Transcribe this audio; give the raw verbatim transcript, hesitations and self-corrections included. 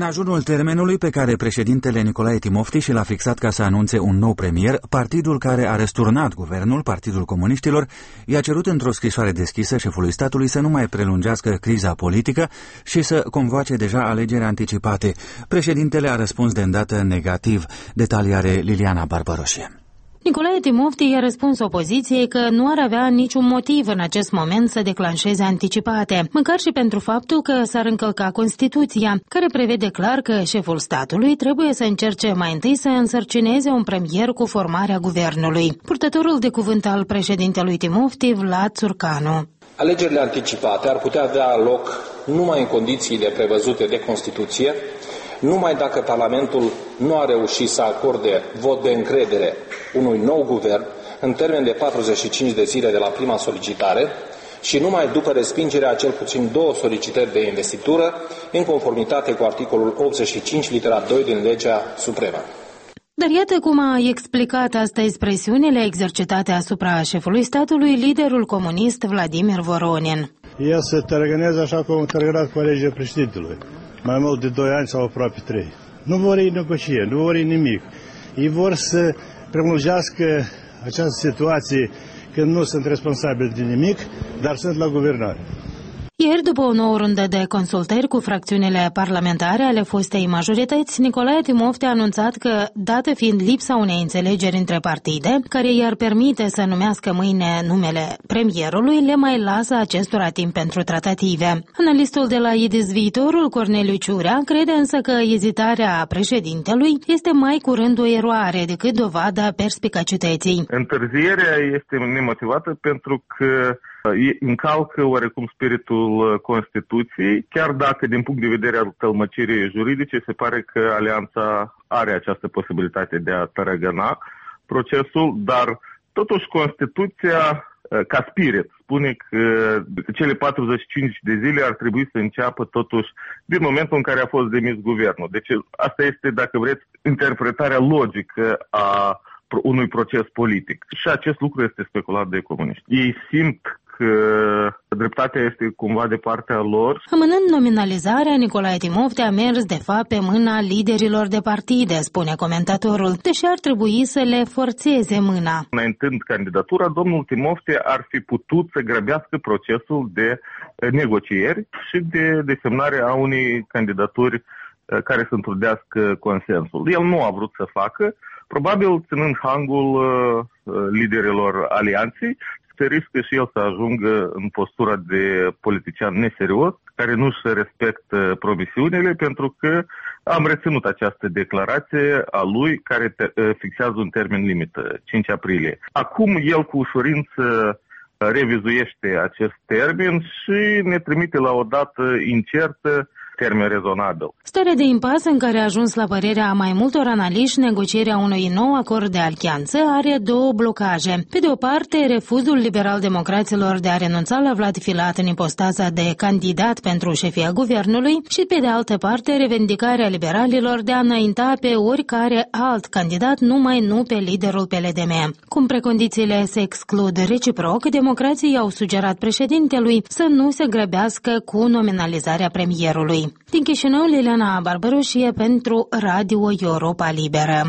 În ajunul termenului pe care președintele Nicolae Timofti și l-a fixat ca să anunțe un nou premier, partidul care a răsturnat guvernul, Partidul Comuniștilor, i-a cerut într-o scrisoare deschisă șefului statului să nu mai prelungească criza politică și să convoace deja alegeri anticipate. Președintele a răspuns de îndată negativ. Detalii are Liliana Barbaroșie. Nicolae Timofti i-a răspuns opoziției că nu ar avea niciun motiv în acest moment să declanșeze anticipate, măcar și pentru faptul că s-ar încălca Constituția, care prevede clar că șeful statului trebuie să încerce mai întâi să însărcineze un premier cu formarea guvernului. Purtătorul de cuvânt al președintelui Timofti, Vlad Țurcanu. Alegerile anticipate ar putea avea loc numai în condițiile prevăzute de Constituție, numai dacă Parlamentul nu a reușit să acorde vot de încredere unui nou guvern în termen de patruzeci și cinci de zile de la prima solicitare și numai după respingerea a cel puțin două solicitări de investitură în conformitate cu articolul optzeci și cinci litera doi din legea supremă. Dar iată cum a explicat astăzi presiunile exercitate asupra șefului statului liderul comunist Vladimir Voronin. Ea se tărăgânează așa cum a tărăgănat colegii președintelui. Mai mult de doi ani sau aproape trei. Nu vor ei negocie, nu vor ei nimic. Ei vor să prelungească această situație când nu sunt responsabili de nimic, dar sunt la guvernare. Ieri, după o nouă rundă de consultări cu fracțiunile parlamentare ale fostei majorități, Nicolae Timofti a anunțat că, dată fiind lipsa unei înțelegeri între partide, care i-ar permite să numească mâine numele premierului, le mai lasă acestora timp pentru tratative. Analistul de la Idis Viitorul, Corneliu Ciurea, crede însă că ezitarea președintelui este mai curând o eroare decât dovada perspicacității. Întârzierea este nemotivată pentru că încalcă oarecum spiritul Constituției, chiar dacă din punct de vedere al tălmăcirii juridice se pare că Alianța are această posibilitate de a tărăgăna procesul, dar totuși Constituția ca spirit spune că cele patruzeci și cinci de zile ar trebui să înceapă totuși din momentul în care a fost demis guvernul. Deci asta este, dacă vreți, interpretarea logică a unui proces politic. Și acest lucru este speculat de comuniști. Ei simt că dreptatea este cumva de partea lor. Amânând nominalizarea, Nicolae Timofti a mers de fapt pe mâna liderilor de partide, spune comentatorul, deși ar trebui să le forțeze mâna. Înaintând candidatura, domnul Timofti ar fi putut să grăbească procesul de negocieri și de desemnare a unei candidaturi care să întrudească consensul. El nu a vrut să facă, probabil ținând hangul uh, liderilor alianței, se riscă și el să ajungă în postura de politician neserios, care nu-și respectă promisiunile, pentru că am reținut această declarație a lui care te, uh, fixează un termen limită, cinci aprilie. Acum el cu ușurință revizuiește acest termen și ne trimite la o dată incertă, termen rezonabil. Starea de impas în care a ajuns la părerea mai multor analiști negocierea unui nou acord de alianță are două blocaje. Pe de o parte, refuzul liberal-democraților de a renunța la Vlad Filat în ipostaza de candidat pentru șefia guvernului și, pe de altă parte, revendicarea liberalilor de a înainta pe oricare alt candidat, numai nu pe liderul P L D M. Cum precondițiile se exclud reciproc, democrații au sugerat președintelui să nu se grăbească cu nominalizarea premierului. Din Chișinău, Liliana Barbaroșie pentru Radio Europa Liberă.